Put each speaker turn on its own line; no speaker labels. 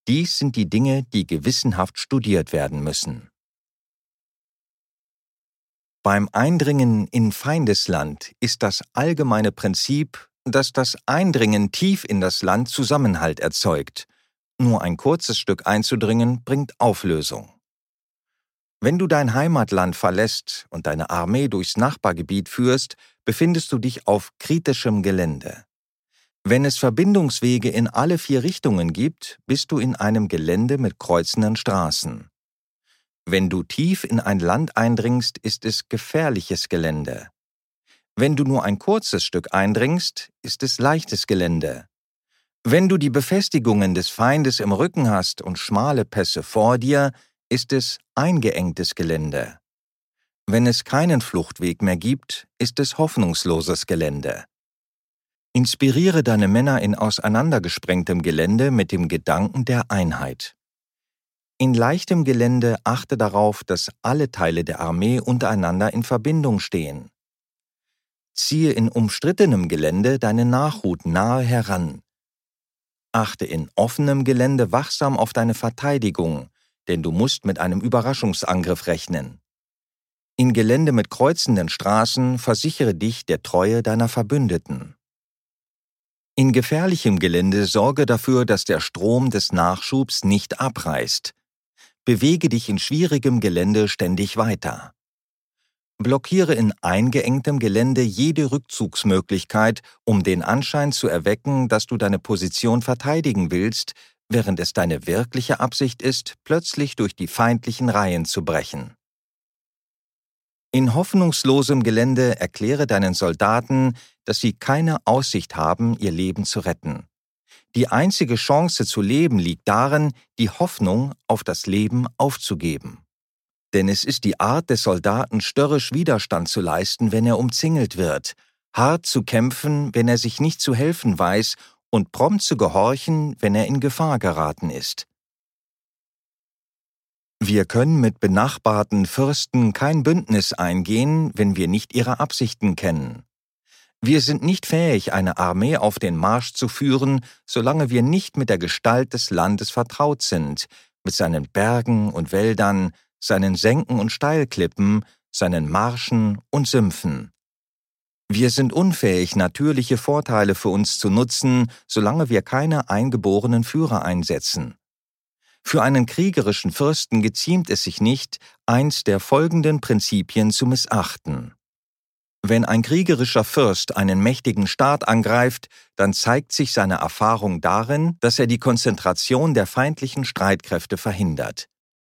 Dies sind die Dinge, die gewissenhaft studiert werden müssen. Beim Eindringen in Feindesland ist das allgemeine Prinzip, dass das Eindringen tief in das Land Zusammenhalt erzeugt. Nur ein kurzes Stück einzudringen bringt Auflösung. Wenn du dein Heimatland verlässt und deine Armee durchs Nachbargebiet führst, befindest du dich auf kritischem Gelände. Wenn es Verbindungswege in alle 4 Richtungen gibt, bist du in einem Gelände mit kreuzenden Straßen. Wenn du tief in ein Land eindringst, ist es gefährliches Gelände. Wenn du nur ein kurzes Stück eindringst, ist es leichtes Gelände. Wenn du die Befestigungen des Feindes im Rücken hast und schmale Pässe vor dir, ist es eingeengtes Gelände. Wenn es keinen Fluchtweg mehr gibt, ist es hoffnungsloses Gelände. Inspiriere deine Männer in auseinandergesprengtem Gelände mit dem Gedanken der Einheit. In leichtem Gelände achte darauf, dass alle Teile der Armee untereinander in Verbindung stehen. Ziehe in umstrittenem Gelände deine Nachhut nahe heran. Achte in offenem Gelände wachsam auf deine Verteidigung, denn du musst mit einem Überraschungsangriff rechnen. In Gelände mit kreuzenden Straßen versichere dich der Treue deiner Verbündeten. In gefährlichem Gelände sorge dafür, dass der Strom des Nachschubs nicht abreißt. Bewege dich in schwierigem Gelände ständig weiter. Blockiere in eingeengtem Gelände jede Rückzugsmöglichkeit, um den Anschein zu erwecken, dass du deine Position verteidigen willst, während es deine wirkliche Absicht ist, plötzlich durch die feindlichen Reihen zu brechen. In hoffnungslosem Gelände erkläre deinen Soldaten, dass sie keine Aussicht haben, ihr Leben zu retten. Die einzige Chance zu leben liegt darin, die Hoffnung auf das Leben aufzugeben. Denn es ist die Art des Soldaten, störrisch Widerstand zu leisten, wenn er umzingelt wird, hart zu kämpfen, wenn er sich nicht zu helfen weiß und prompt zu gehorchen, wenn er in Gefahr geraten ist. Wir können mit benachbarten Fürsten kein Bündnis eingehen, wenn wir nicht ihre Absichten kennen. Wir sind nicht fähig, eine Armee auf den Marsch zu führen, solange wir nicht mit der Gestalt des Landes vertraut sind, mit seinen Bergen und Wäldern, seinen Senken und Steilklippen, seinen Marschen und Sümpfen. Wir sind unfähig, natürliche Vorteile für uns zu nutzen, solange wir keine eingeborenen Führer einsetzen. Für einen kriegerischen Fürsten geziemt es sich nicht, eins der folgenden Prinzipien zu missachten. Wenn ein kriegerischer Fürst einen mächtigen Staat angreift, dann zeigt sich seine Erfahrung darin, dass er die Konzentration der feindlichen Streitkräfte verhindert.